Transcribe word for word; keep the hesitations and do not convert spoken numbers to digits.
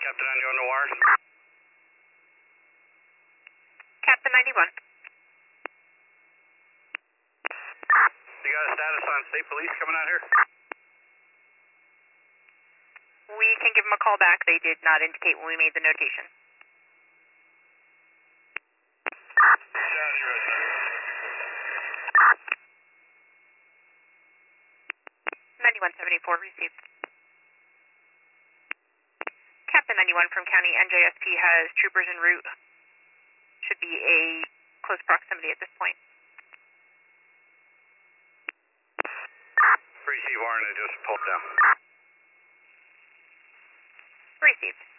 Captain on your on the wire. Captain ninety-one. You got a status on state police coming out here? We can give them a call back. They did not indicate when we made the notation. ninety-one seventy-four received. Captain ninety-one from County N J S P has troopers en route. Should be a close proximity at this point. Receive, Warren, they just pulled down. Received.